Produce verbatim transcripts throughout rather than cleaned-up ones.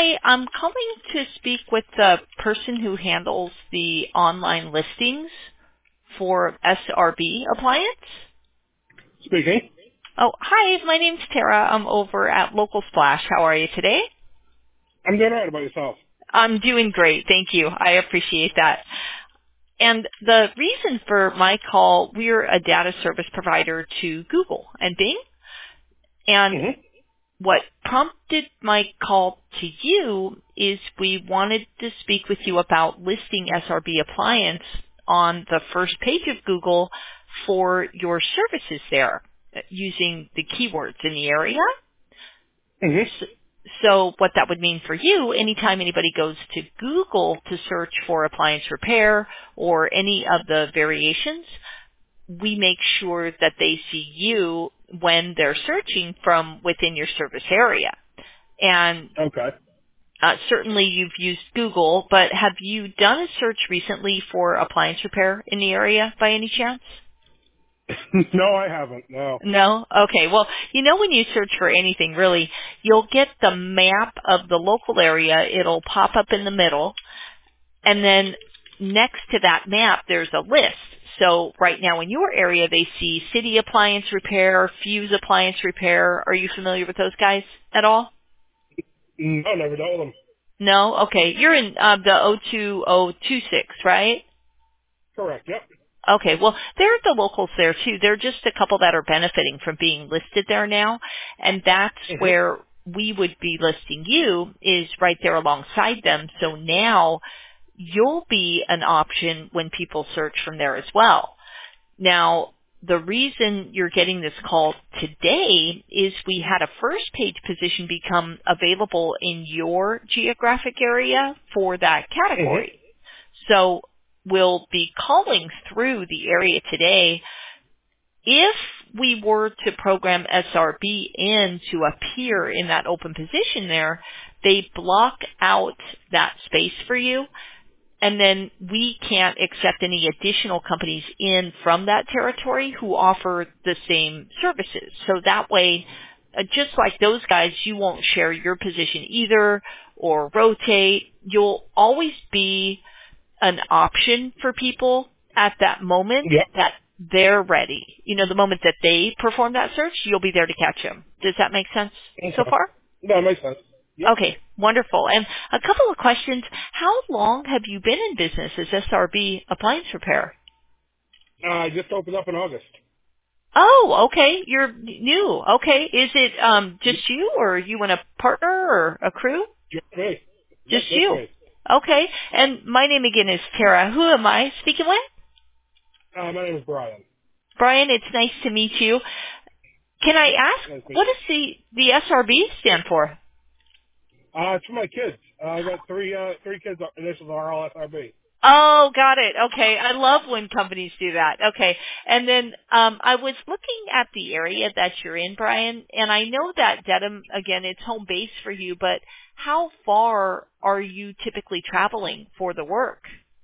Hi, I'm calling to speak with the person who handles the online listings for S R B Appliance. Speaking. Oh, hi, my name's Tara. I'm over at Local Splash. How are you today? I'm doing all right about yourself. I'm doing great. Thank you. I appreciate that. And the reason for my call, we're a data service provider to Google and Bing. And Mm-hmm. what prompted my call to you is we wanted to speak with you about listing S R B Appliance on the first page of Google for your services there using the keywords in the area. Mm-hmm. So, so what that would mean for you, anytime anybody goes to Google to search for appliance repair or any of the variations, we make sure that they see you when they're searching from within your service area. And Okay. uh, certainly you've used Google, but have you done a search recently for appliance repair in the area by any chance? No, I haven't. No. No? Okay. Well, you know when you search for anything really, you'll get the map of the local area. It'll pop up in the middle. And then next to that map, there's a list. So right now in your area, they see City Appliance Repair, Fuse Appliance Repair. Are you familiar with those guys at all? No, never dealt with them. No? Okay. You're in uh, the oh two oh two six, right? Correct. Yep. Okay. Well, they're the locals there too. They're just a couple that are benefiting from being listed there now. And that's Mm-hmm. where we would be listing you is right there alongside them. So now you'll be an option when people search from there as well. Now, the reason you're getting this call today is we had a first page position become available in your geographic area for that category. Mm-hmm. So we'll be calling through the area today. If we were to program S R B in to appear in that open position there, they block out that space for you. And then we can't accept any additional companies in from that territory who offer the same services. So that way, uh, just like those guys, you won't share your position either or rotate. You'll always be an option for people at that moment Yep. that they're ready. You know, the moment that they perform that search, you'll be there to catch them. Does that make sense so Okay. far? That makes sense. Yep. Okay, wonderful. And a couple of questions. How long have you been in business as S R B Appliance Repair? Uh, I just opened up in August. Oh, okay. You're new. Okay. Is it um just you or you and a partner or a crew? Just me. Yep, Just just you. me. Okay. And my name again is Tara. Who am I speaking with? Uh, my name is Brian. Brian, it's nice to meet you. Can I ask, Nice to meet what does the, the S R B stand for? you. Uh, it's for my kids. Uh, I got three, uh, three kids. Initials are all S R B. Oh, got it. Okay. I love when companies do that. Okay. And then um I was looking at the area that you're in, Brian, and I know that Dedham, again, it's home base for you, but how far are you typically traveling for the work?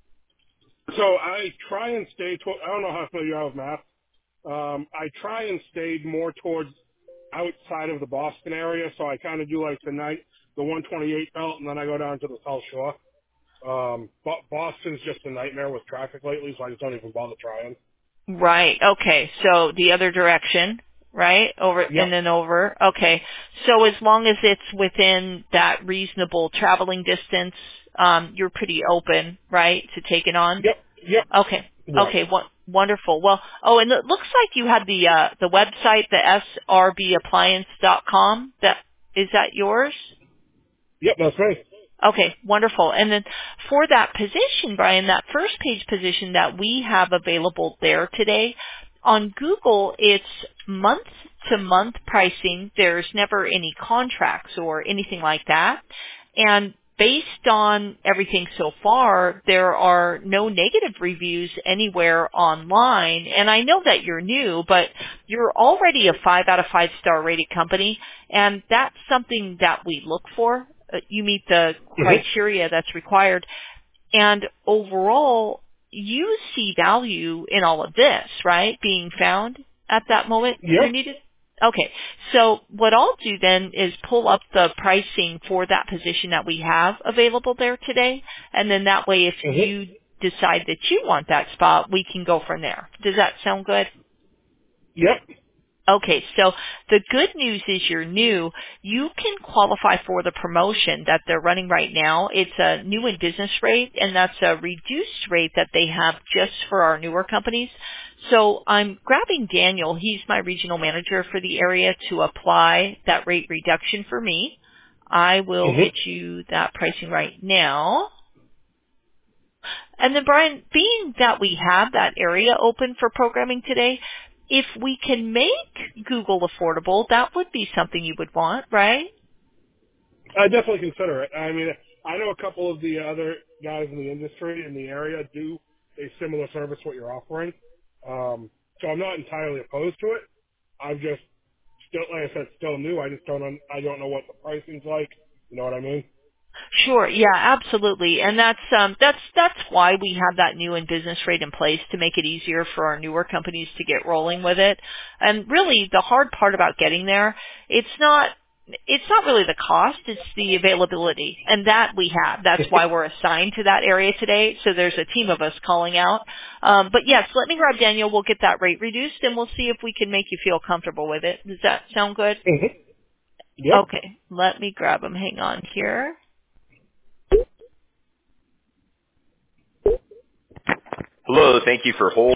So I try and stay, to- I don't know how familiar you are with math. Um, I try and stay more towards outside of the Boston area, so I kind of do like the night, the one twenty-eight belt, and then I go down to the South Shore. Um, Bo- Boston's just a nightmare with traffic lately, so I just don't even bother trying. Right. Okay. So the other direction, right? Over Yep, and then over. Okay. So as long as it's within that reasonable traveling distance, um, you're pretty open, right, to take it on? yep, yep. Okay. Right. Okay. Wo- wonderful. Well, oh, and it looks like you had the uh, the website, the S R B appliance dot com. That is that yours? Yep, that's me. Okay, wonderful. And then for that position, Brian, that first page position that we have available there today, on Google, it's month to month pricing. There's never any contracts or anything like that. And based on everything so far, there are no negative reviews anywhere online. And I know that you're new, but you're already a five out of five star rated company. And that's something that we look for. Uh, You meet the Mm-hmm. criteria that's required. And overall, you see value in all of this, right? Being found at that moment you're Yep, needed. Okay, so what I'll do then is pull up the pricing for that position that we have available there today, and then that way if Mm-hmm. you decide that you want that spot, we can go from there. Does that sound good? Yep. Okay, so the good news is you're new. You can qualify for the promotion that they're running right now. It's a new in business rate, and that's a reduced rate that they have just for our newer companies. So I'm grabbing Daniel. He's my regional manager for the area to apply that rate reduction for me. I will get Mm-hmm. you that pricing right now. And then, Brian, being that we have that area open for programming today, if we can make Google affordable, that would be something you would want, right? I definitely consider it. I mean, I know a couple of the other guys in the industry in the area do a similar service what you're offering. Um, so I'm not entirely opposed to it. I'm just still, like I said, still new. I just don't, un- I don't know what the pricing's like. You know what I mean? Sure, yeah, absolutely. And that's um that's that's why we have that new in business rate in place to make it easier for our newer companies to get rolling with it. And really the hard part about getting there, it's not it's not really the cost, it's the availability. And that we have. That's why we're assigned to that area today. So there's a team of us calling out. Um, but yes, let me grab Daniel. We'll get that rate reduced and we'll see if we can make you feel comfortable with it. Does that sound good? Mm-hmm. Yep. Okay, let me grab him. Hang on here. Hello, thank you for holding.